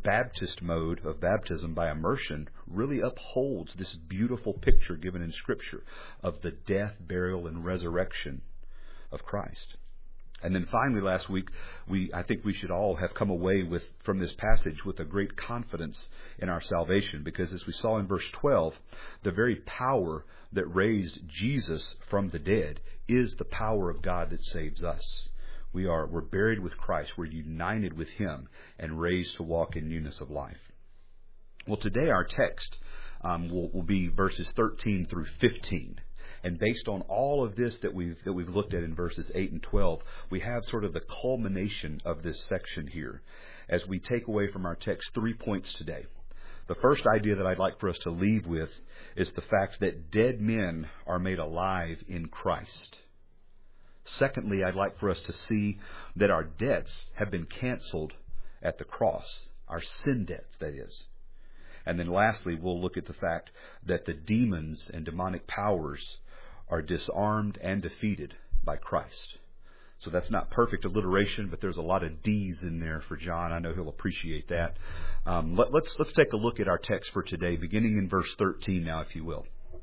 Baptist mode of baptism by immersion really upholds this beautiful picture given in Scripture of the death, burial, and resurrection of Christ. And then finally last week, I think we should all have come away from this passage with a great confidence in our salvation, because as we saw in verse 12, the very power that raised Jesus from the dead is the power of God that saves us. We're buried with Christ. We're united with Him and raised to walk in newness of life. Well, today our text will be verses 13 through 15. And based on all of this that we've looked at in verses 8 and 12, we have sort of the culmination of this section here as we take away from our text 3 points today. The first idea that I'd like for us to leave with is the fact that dead men are made alive in Christ. Secondly, I'd like for us to see that our debts have been canceled at the cross, our sin debts, that is. And then lastly, we'll look at the fact that the demons and demonic powers are disarmed and defeated by Christ. So that's not perfect alliteration, but there's a lot of D's in there for John. I know he'll appreciate that. Let's take a look at our text for today, beginning in verse 13 now, if you will.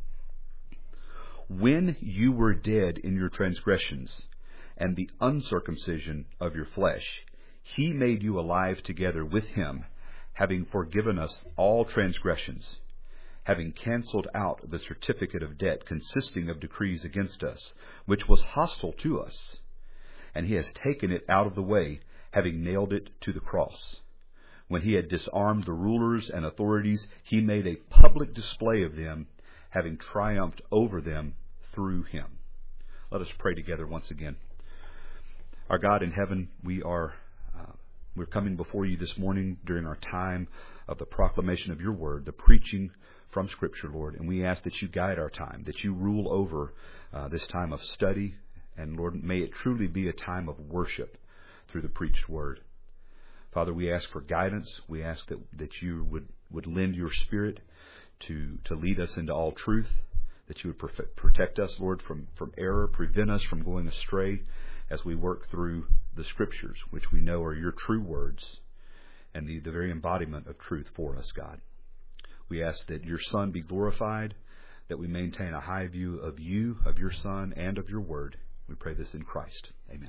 When you were dead in your transgressions and the uncircumcision of your flesh, He made you alive together with Him, having forgiven us all transgressions, having canceled out the certificate of debt consisting of decrees against us, which was hostile to us. And He has taken it out of the way, having nailed it to the cross. When He had disarmed the rulers and authorities, He made a public display of them, having triumphed over them through Him. Let us pray together once again. Our God in heaven, we're coming before You this morning during our time of the proclamation of Your word, the preaching from Scripture, Lord. And we ask that You guide our time, that You rule over this time of study. And Lord, may it truly be a time of worship through the preached word. Father, we ask for guidance. We ask that You would lend Your Spirit to lead us into all truth, that You would protect us, Lord, from error, prevent us from going astray as we work through the Scriptures, which we know are Your true words and the very embodiment of truth for us, God. We ask that Your Son be glorified, that we maintain a high view of You, of Your Son, and of Your word. We pray this in Christ. Amen.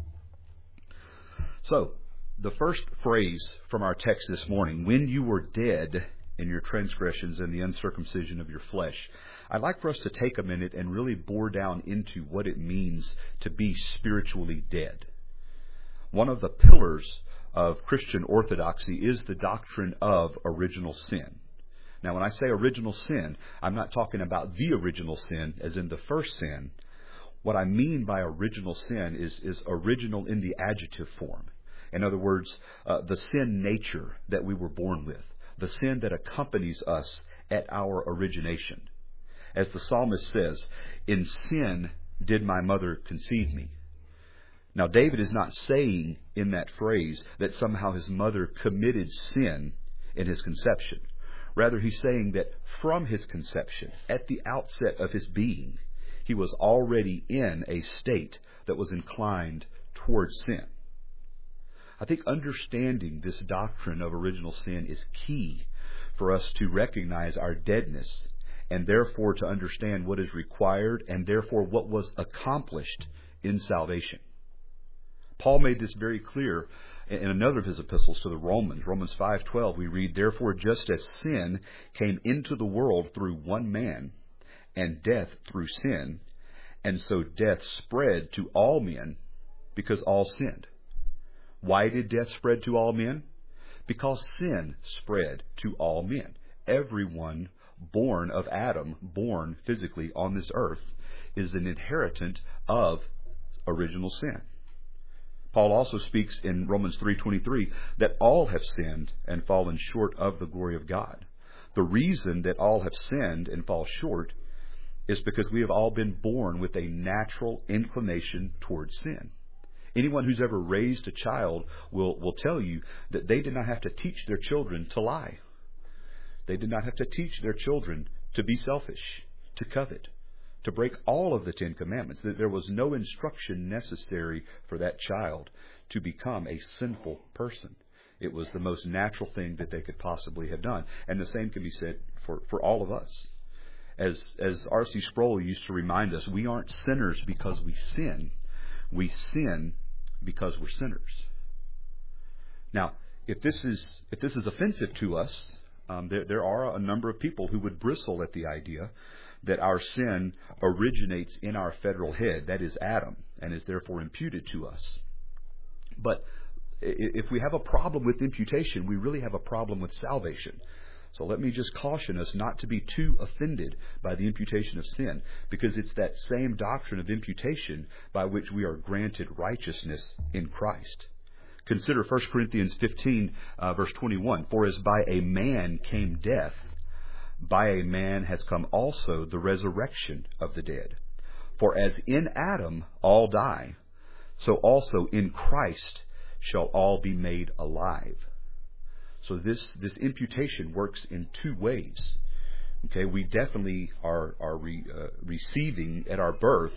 So, the first phrase from our text this morning, when you were dead in your transgressions and the uncircumcision of your flesh, I'd like for us to take a minute and really bore down into what it means to be spiritually dead. One of the pillars of Christian orthodoxy is the doctrine of original sin. Now, when I say original sin, I'm not talking about the original sin, as in the first sin. What I mean by original sin is original in the adjective form. In other words, the sin nature that we were born with, the sin that accompanies us at our origination. As the psalmist says, in sin did my mother conceive me. Now, David is not saying in that phrase that somehow his mother committed sin in his conception. Rather, he's saying that from his conception, at the outset of his being, he was already in a state that was inclined towards sin. I think understanding this doctrine of original sin is key for us to recognize our deadness, and therefore to understand what is required and therefore what was accomplished in salvation. Paul made this very clear in another of his epistles to the Romans. Romans 5:12, we read, therefore just as sin came into the world through one man, and death through sin, and so death spread to all men because all sinned. Why did death spread to all men? Because sin spread to all men. Everyone born of Adam, born physically on this earth, is an inheritant of original sin. Paul also speaks in Romans 3:23 that all have sinned and fallen short of the glory of God. The reason that all have sinned and fall short is because we have all been born with a natural inclination towards sin. Anyone who's ever raised a child will tell you that they did not have to teach their children to lie. They did not have to teach their children to be selfish, to covet, to break all of the Ten Commandments. That there was no instruction necessary for that child to become a sinful person. It was the most natural thing that they could possibly have done. And the same can be said for all of us. As R.C. Sproul used to remind us, we aren't sinners because we sin. We sin because we're sinners. Now, if this is offensive to us, there are a number of people who would bristle at the idea that our sin originates in our federal head, that is Adam, and is therefore imputed to us. But if we have a problem with imputation, we really have a problem with salvation. So let me just caution us not to be too offended by the imputation of sin, because it's that same doctrine of imputation by which we are granted righteousness in Christ. Consider 1 Corinthians 15, verse 21. For as by a man came death, by a man has come also the resurrection of the dead. For as in Adam all die, so also in Christ shall all be made alive. So this imputation works in two ways. Okay, we definitely are receiving at our birth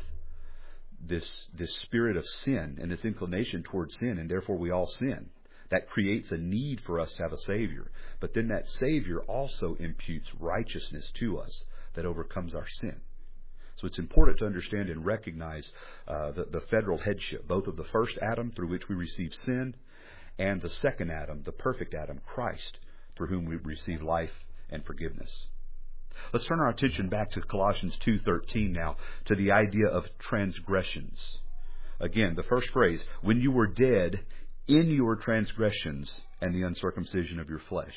this spirit of sin and this inclination towards sin, and therefore we all sin. That creates a need for us to have a Savior. But then that Savior also imputes righteousness to us that overcomes our sin. So it's important to understand and recognize the federal headship, both of the first Adam, through which we receive sin, and the second Adam, the perfect Adam, Christ, through whom we receive life and forgiveness. Let's turn our attention back to Colossians 2:13 now, to the idea of transgressions. Again, the first phrase, when you were dead in your transgressions and the uncircumcision of your flesh.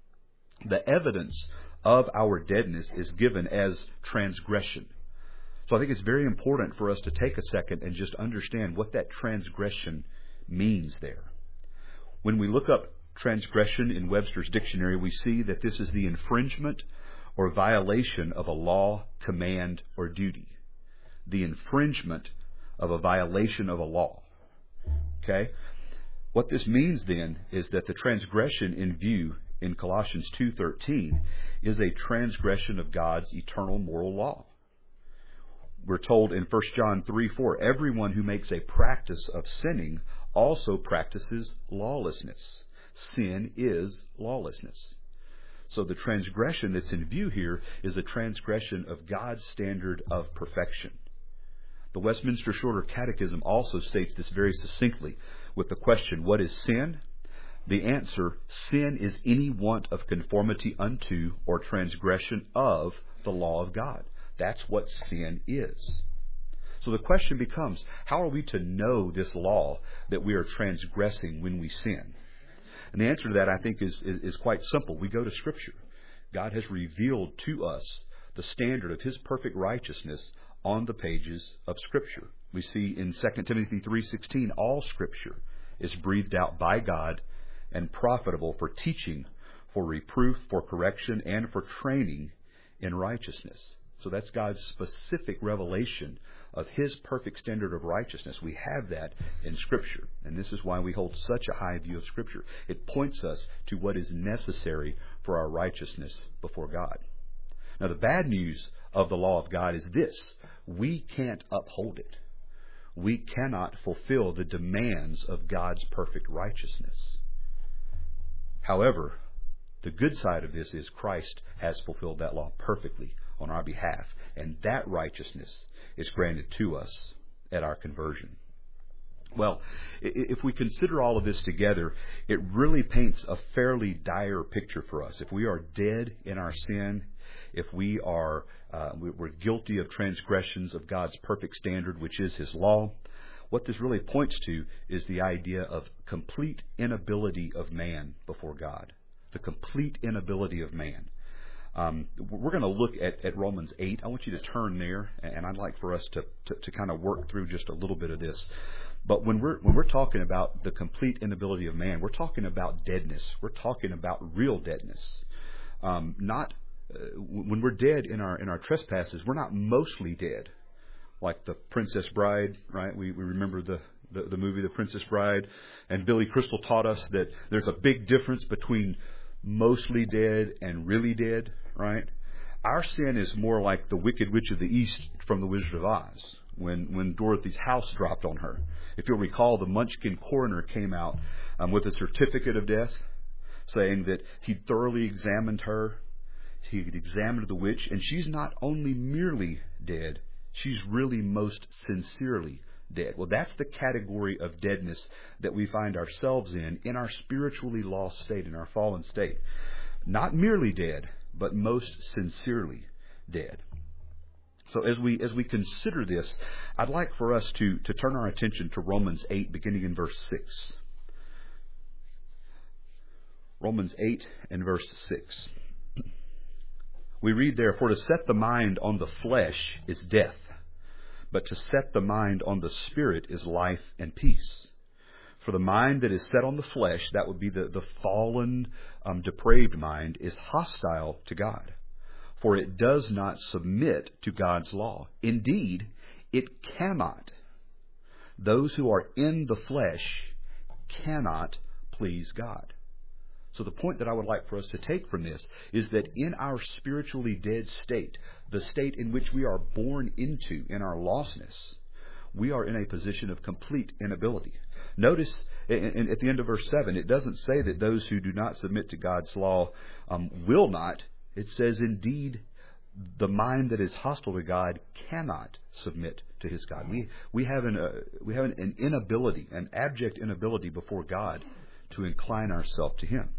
The evidence of our deadness is given as transgression. So I think it's very important for us to take a second and just understand what that transgression means there. When we look up transgression in Webster's dictionary, we see that this is the infringement or violation of a law, command, or duty. The infringement of a violation of a law. Okay? What this means then is that the transgression in view in Colossians 2:13 is a transgression of God's eternal moral law. We're told in 1 John 3:4, everyone who makes a practice of sinning also practices lawlessness. Sin is lawlessness. So the transgression that's in view here is a transgression of God's standard of perfection. The Westminster Shorter Catechism also states this very succinctly with the question, what is sin? The answer, sin is any want of conformity unto or transgression of the law of God. That's what sin is. So the question becomes, how are we to know this law that we are transgressing when we sin? And the answer to that, I think, is quite simple. We go to Scripture. God has revealed to us the standard of His perfect righteousness on the pages of Scripture. We see in 2 Timothy 3:16, all Scripture is breathed out by God and profitable for teaching, for reproof, for correction, and for training in righteousness. So that's God's specific revelation of His perfect standard of righteousness. We have that in Scripture. And this is why we hold such a high view of Scripture. It points us to what is necessary for our righteousness before God. Now, the bad news of the law of God is this. We can't uphold it. We cannot fulfill the demands of God's perfect righteousness. However, the good side of this is Christ has fulfilled that law perfectly on our behalf, and that righteousness is granted to us at our conversion. Well, if we consider all of this together, it really paints a fairly dire picture for us. If we are dead in our sin, if we're guilty of transgressions of God's perfect standard, which is His law, what this really points to is the idea of complete inability of man before God. The complete inability of man. We're going to look at Romans 8. I want you to turn there, and I'd like for us to kind of work through just a little bit of this. But when we're talking about the complete inability of man, we're talking about deadness. We're talking about real deadness. When we're dead in our trespasses, we're not mostly dead, like the Princess Bride, right? We remember the movie The Princess Bride, and Billy Crystal taught us that there's a big difference between mostly dead and really dead, right? Our sin is more like the Wicked Witch of the East from The Wizard of Oz, when Dorothy's house dropped on her. If you'll recall, the Munchkin coroner came out with a certificate of death, saying that he'd thoroughly examined her. He'd examined the witch, and she's not only merely dead, she's really most sincerely dead. Well, that's the category of deadness that we find ourselves in our spiritually lost state, in our fallen state. Not merely dead, but most sincerely dead. So as we consider this, I'd like for us to turn our attention to Romans 8, beginning in verse 6. Romans 8 and verse 6. We read there, "For to set the mind on the flesh is death, but to set the mind on the Spirit is life and peace. For the mind that is set on the flesh," that would be the fallen, depraved mind, "is hostile to God. For it does not submit to God's law. Indeed, it cannot. Those who are in the flesh cannot please God." So the point that I would like for us to take from this is that in our spiritually dead state, the state in which we are born into in our lostness, we are in a position of complete inability. Notice at the end of verse 7, it doesn't say that those who do not submit to God's law will not. It says, indeed, the mind that is hostile to God cannot submit to his God. We have an inability, an abject inability before God to incline ourselves to him.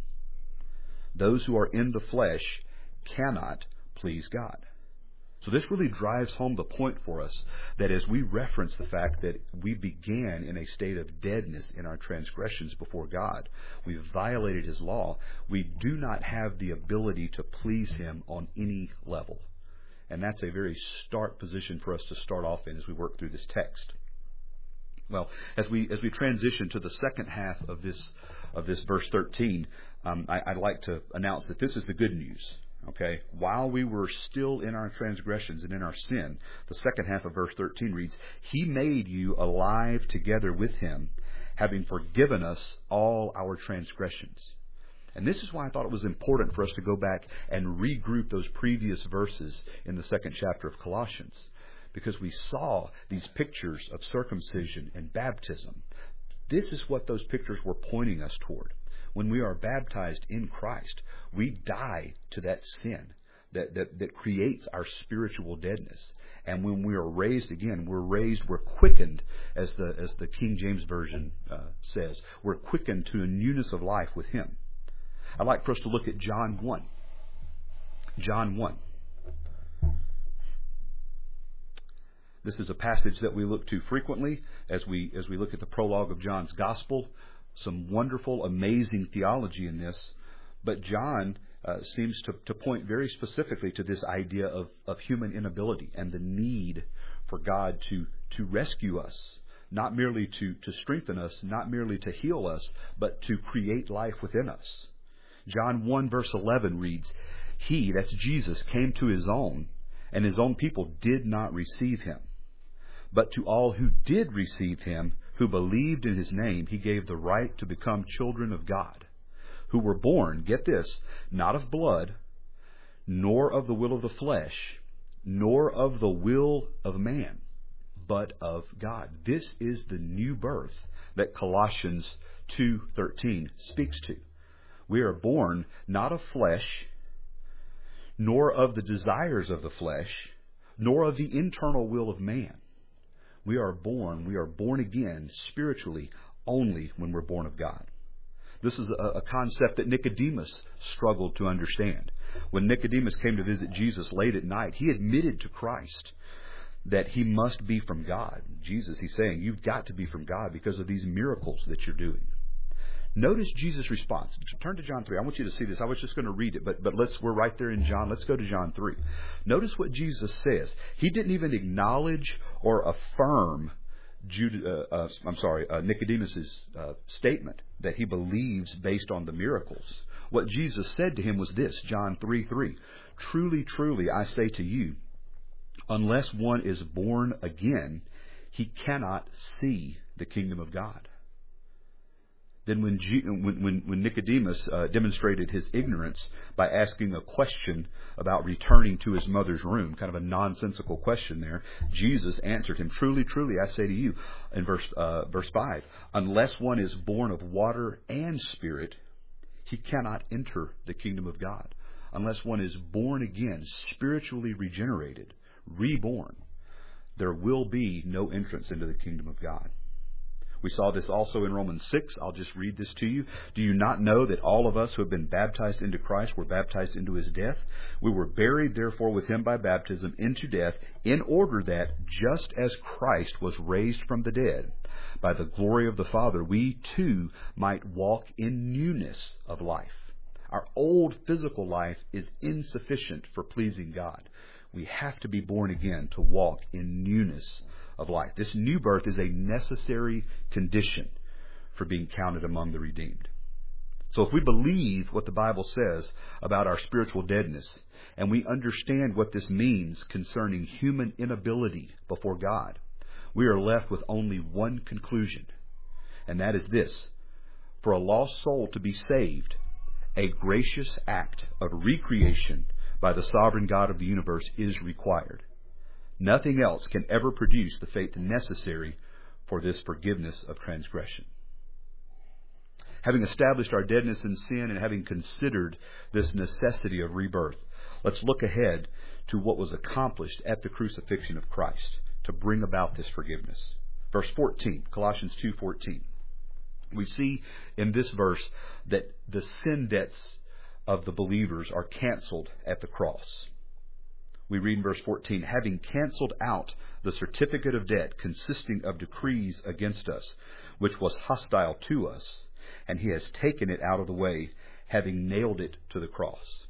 Those who are in the flesh cannot please God. So this really drives home the point for us that as we reference the fact that we began in a state of deadness in our transgressions before God, we violated his law, we do not have the ability to please him on any level. And that's a very stark position for us to start off in as we work through this text. Well, as we transition to the second half of this verse 13, I'd like to announce that this is the good news. Okay, while we were still in our transgressions and in our sin, the second half of verse 13 reads, "He made you alive together with him, having forgiven us all our transgressions." And this is why I thought it was important for us to go back and regroup those previous verses in the second chapter of Colossians, because we saw these pictures of circumcision and baptism. This is what those pictures were pointing us toward. When we are baptized in Christ, we die to that sin that creates our spiritual deadness. And when we are raised again, we're quickened, as the King James Version says. We're quickened to a newness of life with him. I'd like for us to look at John 1. John 1. This is a passage that we look to frequently as we look at the prologue of John's Gospel. Some wonderful, amazing theology in this. But John seems to point very specifically to this idea of human inability and the need for God to rescue us, not merely to strengthen us, not merely to heal us, but to create life within us. John 1 verse 11 reads, "He," that's Jesus, "came to his own, and his own people did not receive him. But to all who did receive him, who believed in his name, he gave the right to become children of God, who were born," get this, "not of blood, nor of the will of the flesh, nor of the will of man, but of God." This is the new birth that Colossians 2:13 speaks to. We are born not of flesh, nor of the desires of the flesh, nor of the internal will of man. We are born again spiritually only when we're born of God. This is a concept that Nicodemus struggled to understand. When Nicodemus came to visit Jesus late at night, he admitted to Christ that he must be from God. Jesus, he's saying, you've got to be from God because of these miracles that you're doing. Notice Jesus' response. Turn to John 3. I want you to see this. I was just going to read it, but we're right there in John. Let's go to John 3. Notice what Jesus says. He didn't even acknowledge or affirm Nicodemus's statement that he believes based on the miracles. What Jesus said to him was this, John 3:3. "Truly, truly, I say to you, unless one is born again, he cannot see the kingdom of God." than when Nicodemus demonstrated his ignorance by asking a question about returning to his mother's room, kind of a nonsensical question there. Jesus answered him, "Truly, truly, I say to you," in verse 5, "unless one is born of water and Spirit, he cannot enter the kingdom of God." Unless one is born again, spiritually regenerated, reborn, there will be no entrance into the kingdom of God. We saw this also in Romans 6. I'll just read this to you. "Do you not know that all of us who have been baptized into Christ were baptized into his death? We were buried, therefore, with him by baptism into death, in order that, just as Christ was raised from the dead by the glory of the Father, we too might walk in newness of life." Our old physical life is insufficient for pleasing God. We have to be born again to walk in newness of life. This new birth is a necessary condition for being counted among the redeemed. So if we believe what the Bible says about our spiritual deadness, and we understand what this means concerning human inability before God, we are left with only one conclusion, and that is this: for a lost soul to be saved, a gracious act of recreation by the sovereign God of the universe is required. Nothing else can ever produce the faith necessary for this forgiveness of transgression. Having established our deadness in sin and having considered this necessity of rebirth, let's look ahead to what was accomplished at the crucifixion of Christ to bring about this forgiveness. Verse 14, Colossians 2:14. We see in this verse that the sin debts of the believers are canceled at the cross. We read in verse 14, "having canceled out the certificate of debt consisting of decrees against us, which was hostile to us, and he has taken it out of the way, having nailed it to the cross."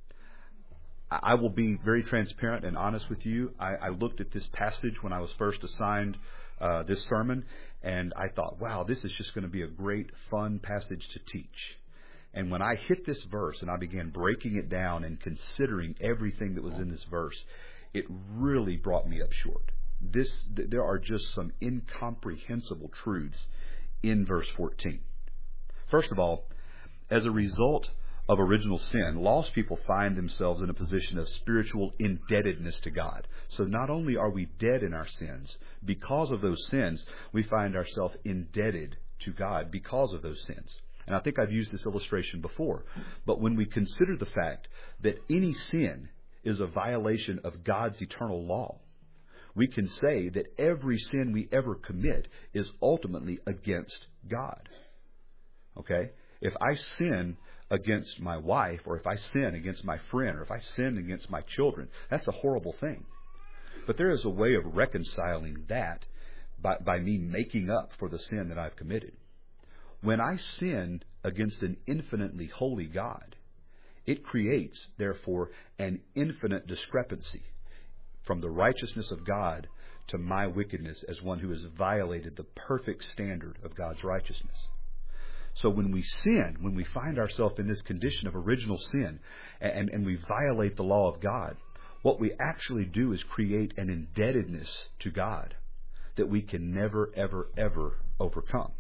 I will be very transparent and honest with you. I looked at this passage when I was first assigned this sermon, and I thought, wow, this is just going to be a great, fun passage to teach. And when I hit this verse and I began breaking it down and considering everything that was in this verse, it really brought me up short. There are just some incomprehensible truths in verse 14. First of all, as a result of original sin, lost people find themselves in a position of spiritual indebtedness to God. So not only are we dead in our sins, because of those sins, we find ourselves indebted to God because of those sins. And I think I've used this illustration before, but when we consider the fact that any sin is a violation of God's eternal law, we can say that every sin we ever commit is ultimately against God. Okay? If I sin against my wife, or if I sin against my friend, or if I sin against my children, that's a horrible thing. But there is a way of reconciling that by me making up for the sin that I've committed. When I sin against an infinitely holy God, it creates, therefore, an infinite discrepancy from the righteousness of God to my wickedness as one who has violated the perfect standard of God's righteousness. So when we sin, when we find ourselves in this condition of original sin, and we violate the law of God, what we actually do is create an indebtedness to God that we can never, ever, ever overcome.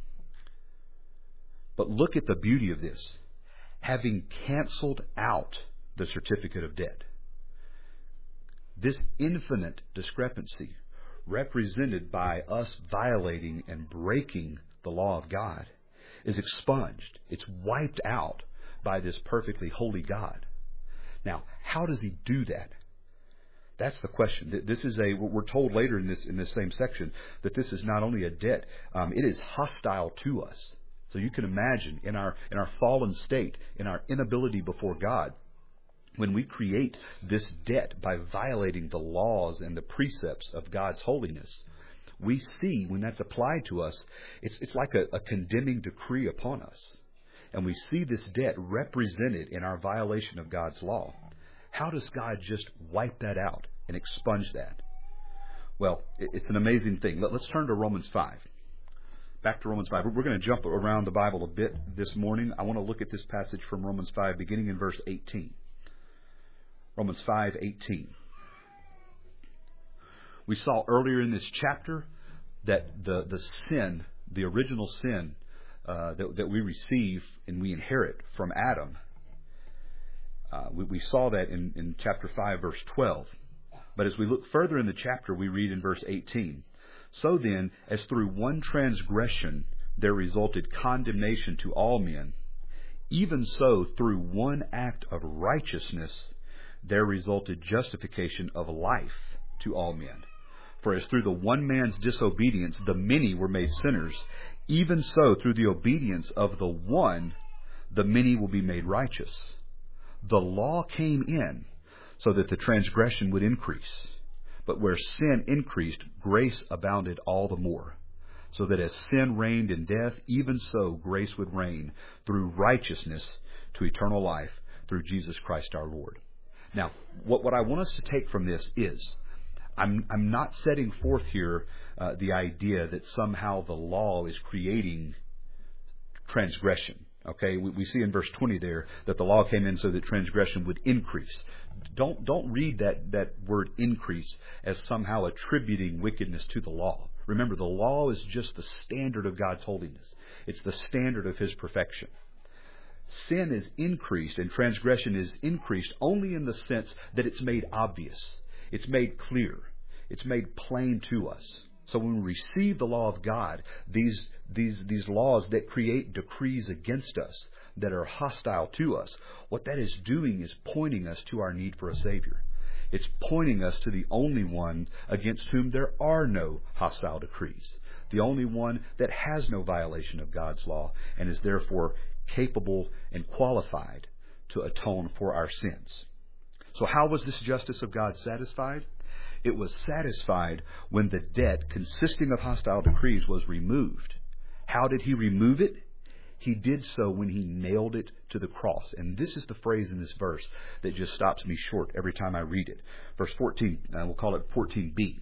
But look at the beauty of this. Having canceled out the certificate of debt, this infinite discrepancy represented by us violating and breaking the law of God is expunged. It's wiped out by this perfectly holy God. Now, how does he do that? That's the question. This is we're told later in this same section that this is not only a debt, it is hostile to us. So you can imagine in our fallen state, in our inability before God, when we create this debt by violating the laws and the precepts of God's holiness, we see when that's applied to us, it's like a condemning decree upon us. And we see this debt represented in our violation of God's law. How does God just wipe that out and expunge that? Well, it's an amazing thing. Let's turn to Romans 5. Back to Romans 5. We're going to jump around the Bible a bit this morning. I want to look at this passage from Romans 5, beginning in verse 18. Romans 5:18. We saw earlier in this chapter that the original sin that we receive and we inherit from Adam. We saw that in chapter 5, verse 12. But as we look further in the chapter, we read in verse 18, "So then, as through one transgression there resulted condemnation to all men, even so through one act of righteousness there resulted justification of life to all men. For as through the one man's disobedience the many were made sinners, even so through the obedience of the one the many will be made righteous. The law came in so that the transgression would increase. But where sin increased, grace abounded all the more. So that as sin reigned in death, even so grace would reign through righteousness to eternal life through Jesus Christ our Lord." Now, what I want us to take from this is, I'm not setting forth here the idea that somehow the law is creating transgression. Okay, we see in verse 20 there that the law came in so that transgression would increase. Don't read that word increase as somehow attributing wickedness to the law. Remember, the law is just the standard of God's holiness. It's the standard of His perfection. Sin is increased and transgression is increased only in the sense that it's made obvious. It's made clear. It's made plain to us. So when we receive the law of God, these laws that create decrees against us, that are hostile to us, what that is doing is pointing us to our need for a Savior. It's pointing us to the only one against whom there are no hostile decrees, the only one that has no violation of God's law and is therefore capable and qualified to atone for our sins. So how was this justice of God satisfied? It was satisfied when the debt consisting of hostile decrees was removed. How did He remove it? He did so when He nailed it to the cross. And this is the phrase in this verse that just stops me short every time I read it. Verse 14, we'll call it 14b.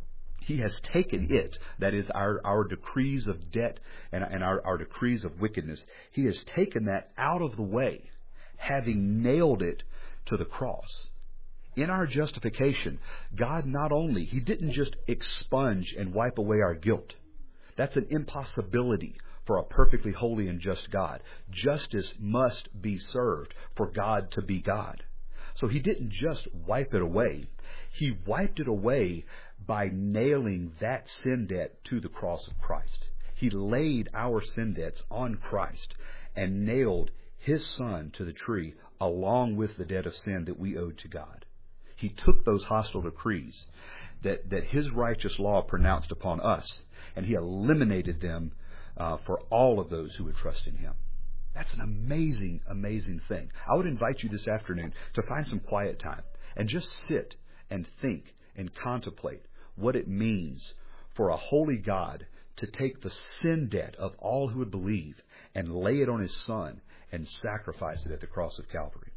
He has taken it, that is our decrees of debt and our decrees of wickedness. He has taken that out of the way, having nailed it to the cross. In our justification, God He didn't just expunge and wipe away our guilt. That's an impossibility for a perfectly holy and just God. Justice must be served for God to be God. So He didn't just wipe it away. He wiped it away by nailing that sin debt to the cross of Christ. He laid our sin debts on Christ and nailed His Son to the tree along with the debt of sin that we owed to God. He took those hostile decrees that His righteous law pronounced upon us, and He eliminated them for all of those who would trust in Him. That's an amazing, amazing thing. I would invite you this afternoon to find some quiet time and just sit and think and contemplate what it means for a holy God to take the sin debt of all who would believe and lay it on His Son and sacrifice it at the cross of Calvary.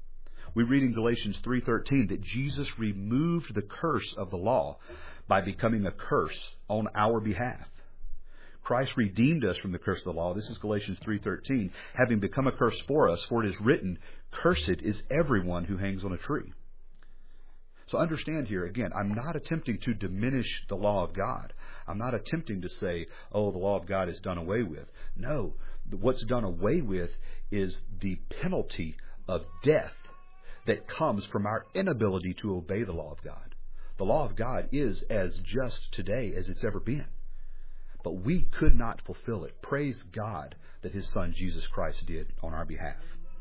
We read in Galatians 3:13 that Jesus removed the curse of the law by becoming a curse on our behalf. Christ redeemed us from the curse of the law. This is Galatians 3:13, having become a curse for us, for it is written, "Cursed is everyone who hangs on a tree." So understand here, again, I'm not attempting to diminish the law of God. I'm not attempting to say, oh, the law of God is done away with. No, what's done away with is the penalty of death that comes from our inability to obey the law of God. The law of God is as just today as it's ever been. But we could not fulfill it. Praise God that His Son Jesus Christ did on our behalf.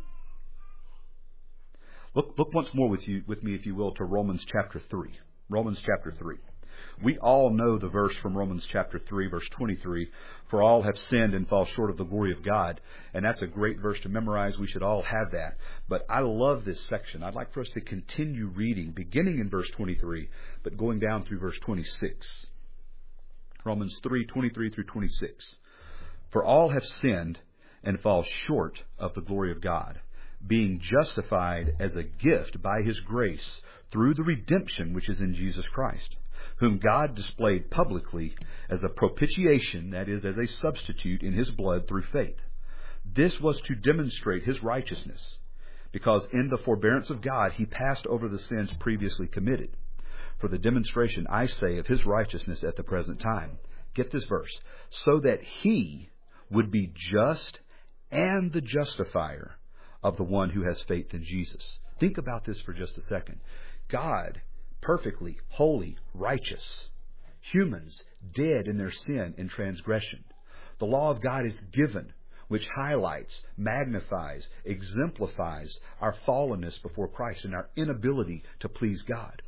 Look once more with me, if you will, to Romans chapter 3. Romans chapter 3. We all know the verse from Romans chapter 3, verse 23, "For all have sinned and fall short of the glory of God." And that's a great verse to memorize. We should all have that. But I love this section. I'd like for us to continue reading, beginning in verse 23, but going down through verse 26. Romans 3, 23 through 26. "For all have sinned and fall short of the glory of God, being justified as a gift by His grace through the redemption which is in Jesus Christ, whom God displayed publicly as a propitiation," that is, as a substitute in His blood through faith. "This was to demonstrate His righteousness, because in the forbearance of God He passed over the sins previously committed. For the demonstration, I say, of His righteousness at the present time." Get this verse. "So that He would be just and the justifier of the one who has faith in Jesus. Think about this for just a second. God, perfectly, holy, righteous. Humans, dead in their sin and transgression. The law of God is given, which highlights, magnifies, exemplifies our fallenness before Christ and our inability to please God.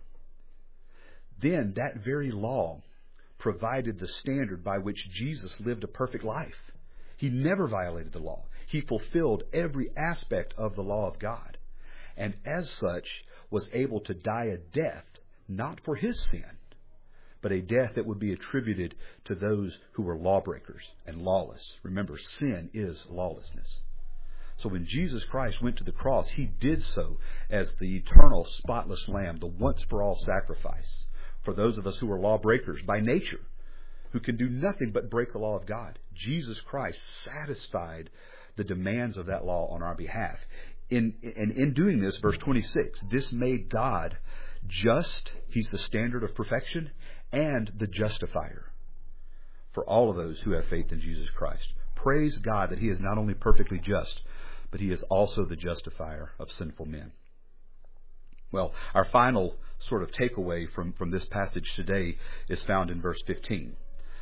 Then that very law provided the standard by which Jesus lived a perfect life. He never violated the law. He fulfilled every aspect of the law of God, and as such was able to die a death not for his sin, but a death that would be attributed to those who were lawbreakers and lawless. Remember, sin is lawlessness. So when Jesus Christ went to the cross, he did so as the eternal, spotless Lamb, the once-for-all sacrifice for those of us who are lawbreakers by nature, who can do nothing but break the law of God. Jesus Christ satisfied the demands of that law on our behalf. In doing this, verse 26, this made God just. He's the standard of perfection and the justifier for all of those who have faith in Jesus Christ. Praise God that he is not only perfectly just, but he is also the justifier of sinful men. Well, our final sort of takeaway from this passage today is found in verse 15.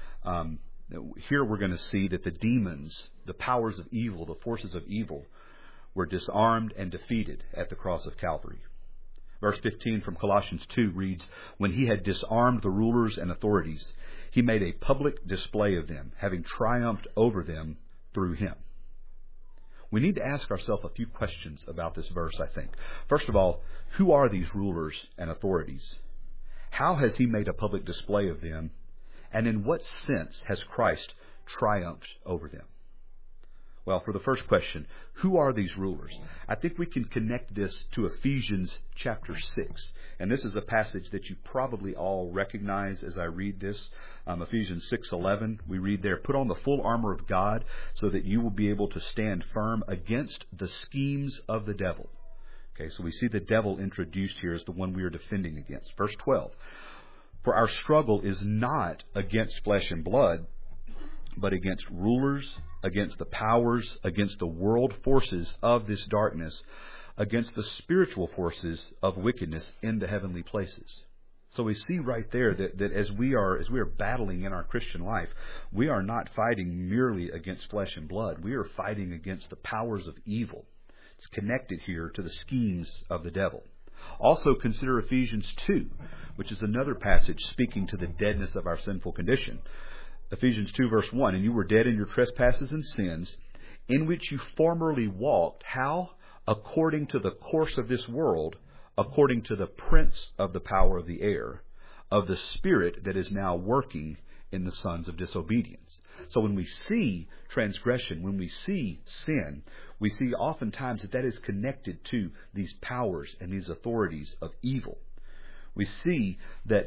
Here we're going to see that the demons, the powers of evil, the forces of evil, were disarmed and defeated at the cross of Calvary. Verse 15 from Colossians 2 reads, "When he had disarmed the rulers and authorities, he made a public display of them, having triumphed over them through him." We need to ask ourselves a few questions about this verse, I think. First of all, who are these rulers and authorities? How has he made a public display of them? And in what sense has Christ triumphed over them? Well, for the first question, who are these rulers? I think we can connect this to Ephesians chapter 6. And this is a passage that you probably all recognize as I read this. Ephesians 6:11, we read there, "Put on the full armor of God so that you will be able to stand firm against the schemes of the devil." Okay, so we see the devil introduced here as the one we are defending against. Verse 12, "For our struggle is not against flesh and blood, but against rulers, against the powers, against the world forces of this darkness, against the spiritual forces of wickedness in the heavenly places." So we see right there that as we are battling in our Christian life, we are not fighting merely against flesh and blood. We are fighting against the powers of evil. It's connected here to the schemes of the devil. Also consider Ephesians 2, which is another passage speaking to the deadness of our sinful condition. Ephesians 2 verse 1, "And you were dead in your trespasses and sins, in which you formerly walked." How? "According to the course of this world, according to the prince of the power of the air, of the spirit that is now working in the sons of disobedience." So when we see transgression, when we see sin, we see oftentimes that is connected to these powers and these authorities of evil. We see that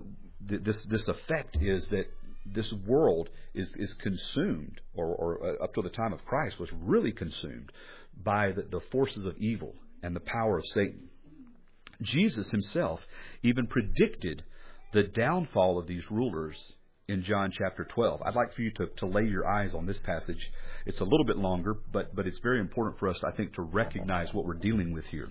this effect is that this world is consumed, or up to the time of Christ was really consumed by the forces of evil and the power of Satan. Jesus himself even predicted the downfall of these rulers in John chapter 12. I'd like for you to lay your eyes on this passage. It's a little bit longer, but it's very important for us, I think, to recognize what we're dealing with here.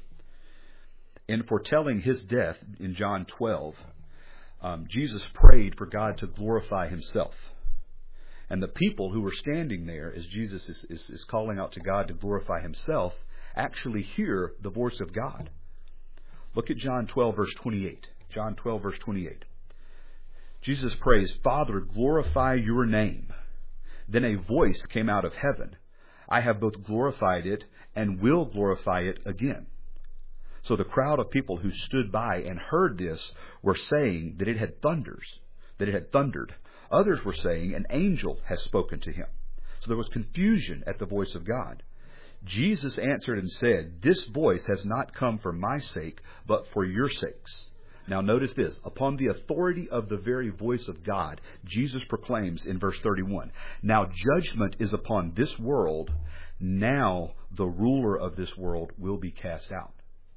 In foretelling his death in John 12, Jesus prayed for God to glorify himself. And the people who were standing there as Jesus is calling out to God to glorify himself actually hear the voice of God. Look at John 12 verse 28. John 12 verse 28. Jesus prays, "Father, glorify your name." Then a voice came out of heaven, "I have both glorified it and will glorify it again." So the crowd of people who stood by and heard this were saying that it had thundered. Others were saying, "An angel has spoken to him." So there was confusion at the voice of God. Jesus answered and said, "This voice has not come for my sake, but for your sakes." Now notice this. Upon the authority of the very voice of God, Jesus proclaims in verse 31, "Now judgment is upon this world. Now the ruler of this world will be cast out."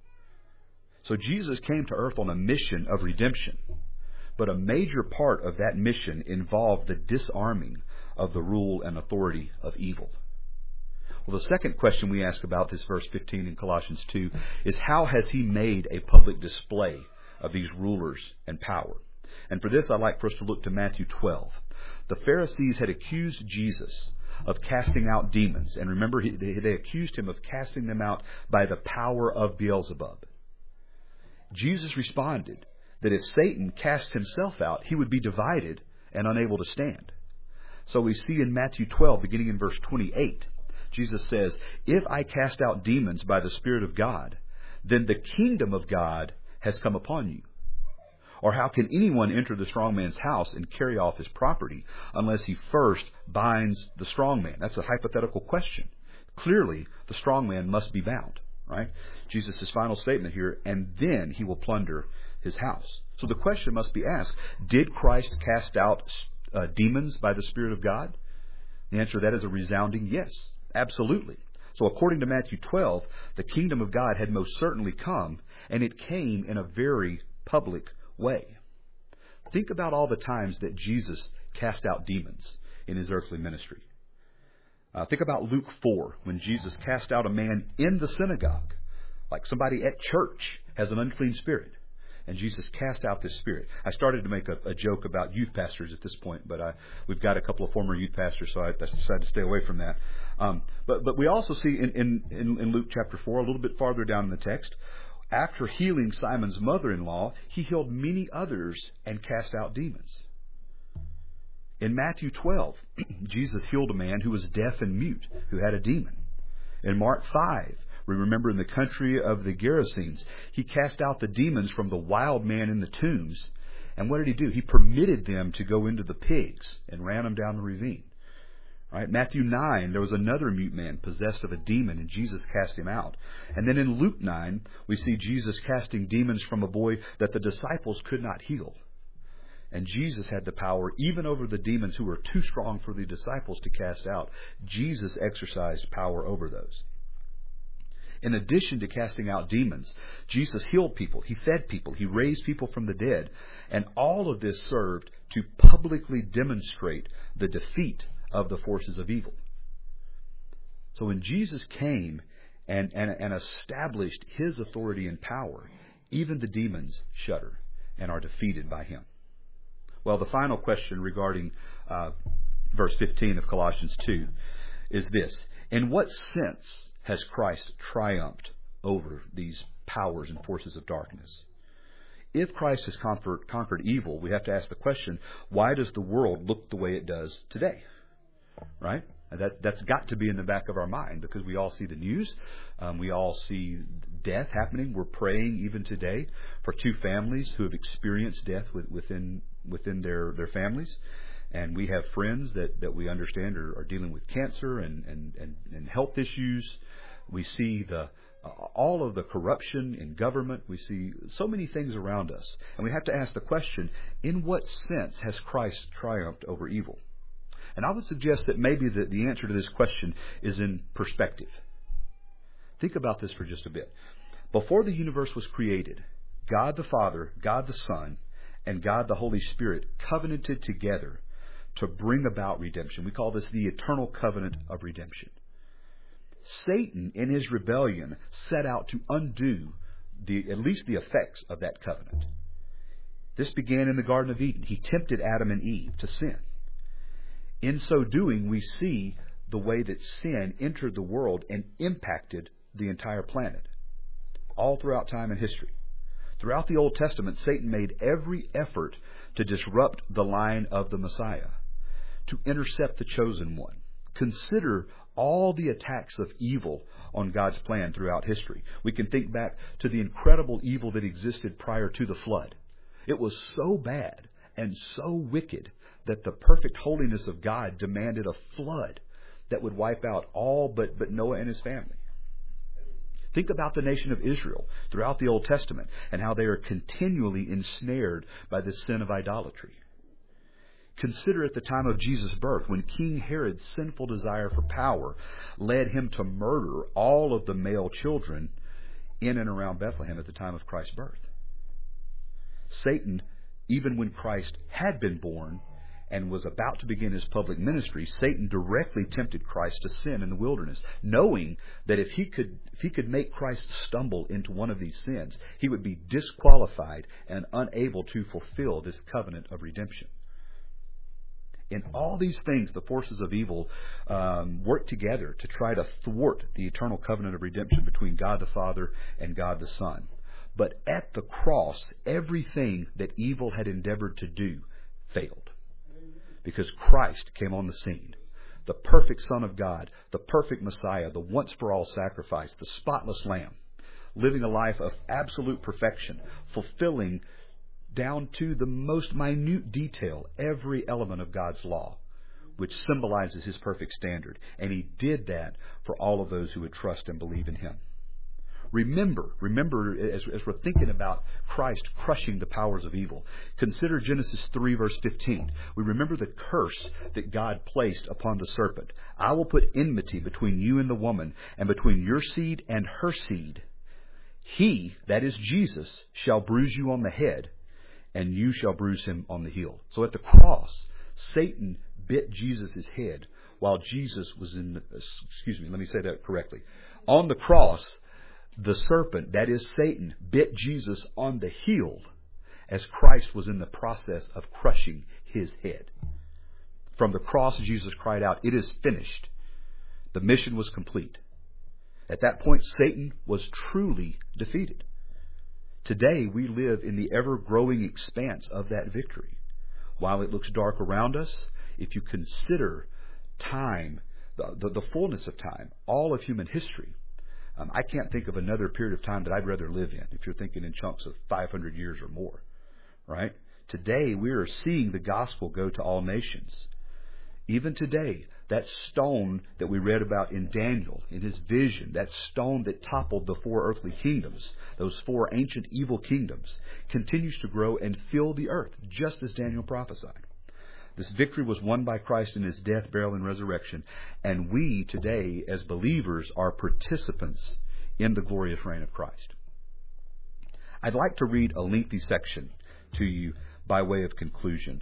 So Jesus came to earth on a mission of redemption. But a major part of that mission involved the disarming of the rule and authority of evil. Well, the second question we ask about this verse 15 in Colossians 2 is, how has he made a public display of these rulers and power? And for this, I'd like for us to look to Matthew 12. The Pharisees had accused Jesus of casting out demons. And remember, they accused him of casting them out by the power of Beelzebub. Jesus responded that if Satan cast himself out, he would be divided and unable to stand. So we see in Matthew 12, beginning in verse 28, Jesus says, "If I cast out demons by the Spirit of God, then the kingdom of God has come upon you. Or how can anyone enter the strong man's house and carry off his property unless he first binds the strong man?" That's a hypothetical question. Clearly, the strong man must be bound, right? Jesus' final statement here, "and then he will plunder his house." So the question must be asked, did Christ cast out demons by the Spirit of God? The answer to that is a resounding yes. Absolutely. So according to Matthew 12, the kingdom of God had most certainly come, and it came in a very public way. Think about all the times that Jesus cast out demons in his earthly ministry. Think about Luke 4, when Jesus cast out a man in the synagogue, like somebody at church has an unclean spirit, and Jesus cast out this spirit. I started to make a joke about youth pastors at this point, but we've got a couple of former youth pastors, so I decided to stay away from that. But we also see in Luke chapter 4, a little bit farther down in the text, after healing Simon's mother-in-law, he healed many others and cast out demons. In Matthew 12, Jesus healed a man who was deaf and mute, who had a demon. In Mark 5, we remember in the country of the Gerasenes, he cast out the demons from the wild man in the tombs. And what did he do? He permitted them to go into the pigs and ran them down the ravine. Right? Matthew 9, there was another mute man possessed of a demon, and Jesus cast him out. And then in Luke 9, we see Jesus casting demons from a boy that the disciples could not heal. And Jesus had the power even over the demons who were too strong for the disciples to cast out. Jesus exercised power over those. In addition to casting out demons, Jesus healed people, he fed people, he raised people from the dead. And all of this served to publicly demonstrate the defeat of the forces of evil. So when Jesus came and established his authority and power, even the demons shudder and are defeated by him. Well, the final question regarding verse 15 of Colossians 2 is this: in what sense has Christ triumphed over these powers and forces of darkness? If Christ has conquered evil, we have to ask the question, why does the world look the way it does today? Right? That's got to be in the back of our mind, because we all see the news. We all see death happening. We're praying even today for two families who have experienced death within their families. And we have friends that we understand are dealing with cancer and health issues. We see all of the corruption in government. We see so many things around us. And we have to ask the question, in what sense has Christ triumphed over evil? And I would suggest that maybe the answer to this question is in perspective. Think about this for just a bit. Before the universe was created, God the Father, God the Son, and God the Holy Spirit covenanted together to bring about redemption. We call this the eternal covenant of redemption. Satan, in his rebellion, set out to undo at least the effects of that covenant. This began in the Garden of Eden. He tempted Adam and Eve to sin. In so doing, we see the way that sin entered the world and impacted the entire planet, all throughout time and history. Throughout the Old Testament, Satan made every effort to disrupt the line of the Messiah, to intercept the chosen one. Consider all the attacks of evil on God's plan throughout history. We can think back to the incredible evil that existed prior to the flood. It was so bad and so wicked that the perfect holiness of God demanded a flood that would wipe out all but Noah and his family. Think about the nation of Israel throughout the Old Testament and how they are continually ensnared by the sin of idolatry. Consider at the time of Jesus' birth, when King Herod's sinful desire for power led him to murder all of the male children in and around Bethlehem at the time of Christ's birth. Satan, even when Christ had been born, and was about to begin his public ministry, Satan directly tempted Christ to sin in the wilderness, knowing that if he could make Christ stumble into one of these sins, he would be disqualified and unable to fulfill this covenant of redemption. In all these things, the forces of evil work together to try to thwart the eternal covenant of redemption between God the Father and God the Son. But at the cross, everything that evil had endeavored to do failed. Because Christ came on the scene. The perfect Son of God, the perfect Messiah, the once-for-all sacrifice, the spotless Lamb, living a life of absolute perfection, fulfilling down to the most minute detail every element of God's law, which symbolizes His perfect standard. And He did that for all of those who would trust and believe in Him. Remember, as we're thinking about Christ crushing the powers of evil, consider Genesis 3, verse 15. We remember the curse that God placed upon the serpent. I will put enmity between you and the woman, and between your seed and her seed. He, that is Jesus, shall bruise you on the head, and you shall bruise him on the heel. So at the cross, Satan bit Jesus' head while Jesus was in... let me say that correctly. On the cross, the serpent, that is Satan, bit Jesus on the heel as Christ was in the process of crushing his head. From the cross, Jesus cried out, "It is finished." The mission was complete. At that point, Satan was truly defeated. Today, we live in the ever-growing expanse of that victory. While it looks dark around us, if you consider time, the fullness of time, all of human history, I can't think of another period of time that I'd rather live in, if you're thinking in chunks of 500 years or more, right? Today, we are seeing the gospel go to all nations. Even today, that stone that we read about in Daniel, in his vision, that stone that toppled the 4 earthly kingdoms, those 4 ancient evil kingdoms, continues to grow and fill the earth, just as Daniel prophesied. This victory was won by Christ in His death, burial, and resurrection. And we today, as believers, are participants in the glorious reign of Christ. I'd like to read a lengthy section to you by way of conclusion.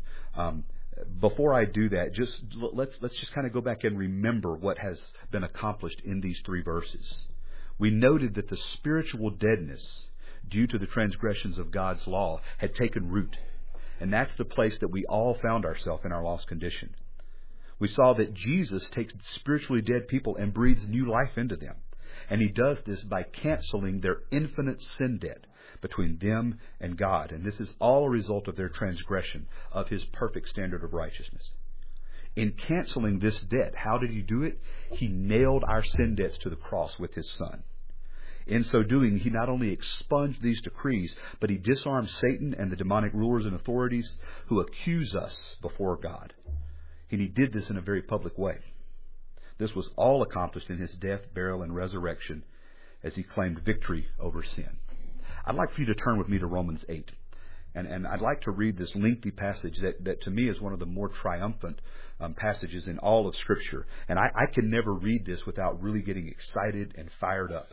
Before I do that, let's just kind of go back and remember what has been accomplished in these 3 verses. We noted that the spiritual deadness due to the transgressions of God's law had taken root. And that's the place that we all found ourselves in our lost condition. We saw that Jesus takes spiritually dead people and breathes new life into them. And He does this by canceling their infinite sin debt between them and God. And this is all a result of their transgression of His perfect standard of righteousness. In canceling this debt, how did He do it? He nailed our sin debts to the cross with His Son. In so doing, He not only expunged these decrees, but He disarmed Satan and the demonic rulers and authorities who accuse us before God. And He did this in a very public way. This was all accomplished in His death, burial, and resurrection as He claimed victory over sin. I'd like for you to turn with me to Romans 8. And I'd like to read this lengthy passage that to me is one of the more triumphant passages in all of Scripture. And I can never read this without really getting excited and fired up.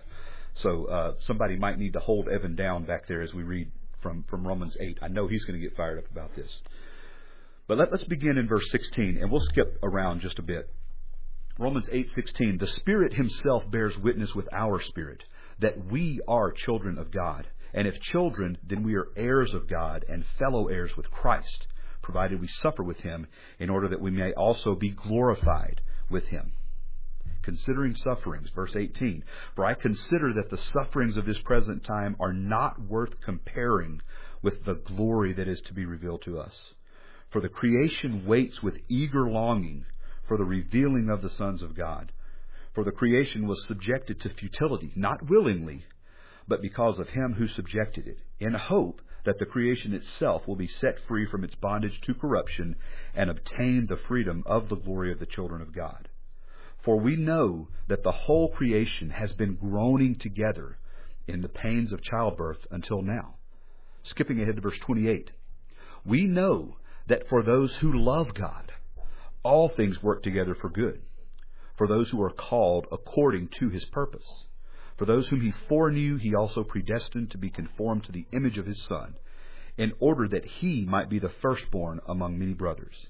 So somebody might need to hold Evan down back there as we read from Romans 8. I know he's going to get fired up about this. But let's begin in verse 16, and we'll skip around just a bit. Romans 8:16, the Spirit Himself bears witness with our spirit that we are children of God. And if children, then we are heirs of God and fellow heirs with Christ, provided we suffer with Him, in order that we may also be glorified with Him. Considering sufferings, verse 18, for I consider that the sufferings of this present time are not worth comparing with the glory that is to be revealed to us. For the creation waits with eager longing for the revealing of the sons of God. For the creation was subjected to futility, not willingly, but because of Him who subjected it, in hope that the creation itself will be set free from its bondage to corruption and obtain the freedom of the glory of the children of God. For we know that the whole creation has been groaning together in the pains of childbirth until now. Skipping ahead to verse 28. We know that for those who love God, all things work together for good, for those who are called according to His purpose. For those whom He foreknew, He also predestined to be conformed to the image of His Son, in order that He might be the firstborn among many brothers.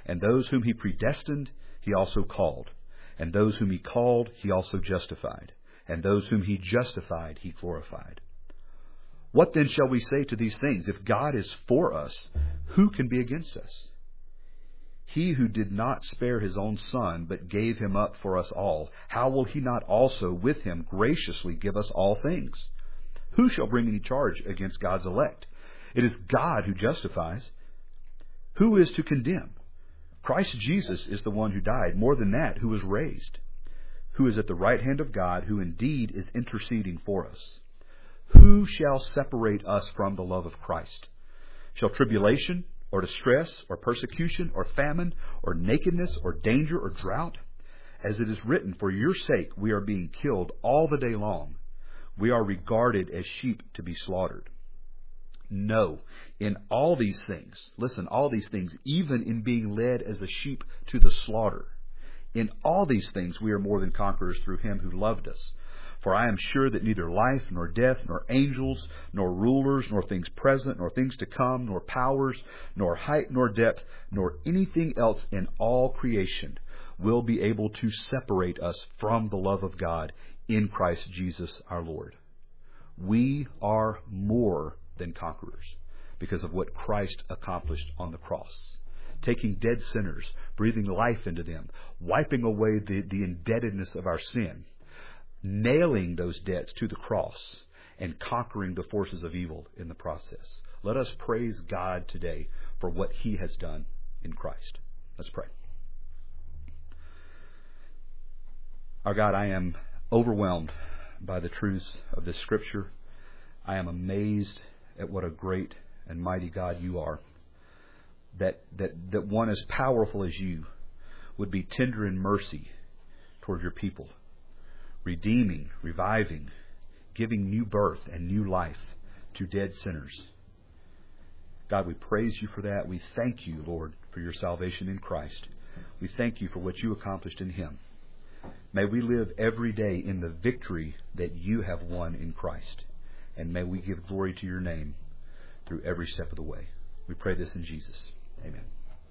And those whom He predestined, He also called. And those whom He called, He also justified. And those whom He justified, He glorified. What then shall we say to these things? If God is for us, who can be against us? He who did not spare His own Son, but gave Him up for us all, how will He not also with Him graciously give us all things? Who shall bring any charge against God's elect? It is God who justifies. Who is to condemn? Christ Jesus is the one who died, more than that, who was raised, who is at the right hand of God, who indeed is interceding for us. Who shall separate us from the love of Christ? Shall tribulation, or distress, or persecution, or famine, or nakedness, or danger, or drought? As it is written, for your sake we are being killed all the day long. We are regarded as sheep to be slaughtered. No, in all these things, listen, all these things, even in being led as a sheep to the slaughter, in all these things we are more than conquerors through Him who loved us. For I am sure that neither life, nor death, nor angels, nor rulers, nor things present, nor things to come, nor powers, nor height, nor depth, nor anything else in all creation will be able to separate us from the love of God in Christ Jesus our Lord. We are more than conquerors because of what Christ accomplished on the cross. Taking dead sinners, breathing life into them, wiping away the indebtedness of our sin, nailing those debts to the cross, and conquering the forces of evil in the process. Let us praise God today for what He has done in Christ. Let's pray. Our God, I am overwhelmed by the truths of this Scripture. I am amazed at what a great and mighty God You are. That one as powerful as You would be tender in mercy toward Your people, redeeming, reviving, giving new birth and new life to dead sinners. God, we praise You for that. We thank You, Lord, for Your salvation in Christ. We thank You for what You accomplished in Him. May we live every day in the victory that You have won in Christ. And may we give glory to Your name through every step of the way. We pray this in Jesus. Amen.